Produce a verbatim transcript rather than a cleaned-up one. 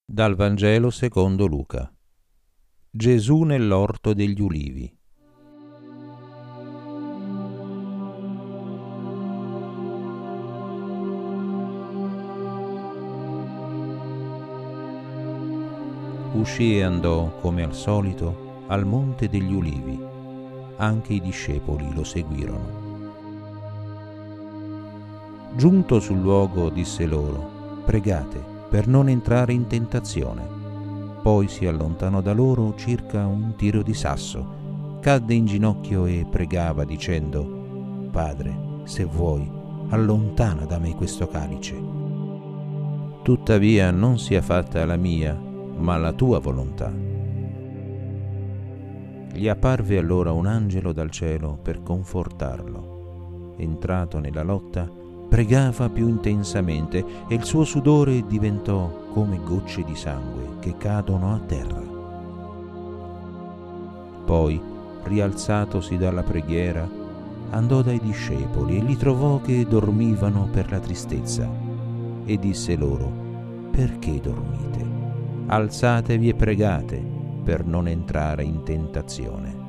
Dal Vangelo secondo Luca. Gesù nell'orto degli ulivi. Uscì e andò, come al solito, al monte degli ulivi. Anche i discepoli lo seguirono. Giunto sul luogo, disse loro: «Pregate per non entrare in tentazione». Poi si allontanò da loro circa un tiro di sasso, cadde in ginocchio e pregava dicendo: «Padre, se vuoi, allontana da me questo calice. Tuttavia non sia fatta la mia, ma la tua volontà». Gli apparve allora un angelo dal cielo per confortarlo. Entrato nella lotta, pregava più intensamente e il suo sudore diventò come gocce di sangue che cadono a terra. Poi, rialzatosi dalla preghiera, andò dai discepoli e li trovò che dormivano per la tristezza e disse loro: «Perché dormite? Alzatevi e pregate per non entrare in tentazione».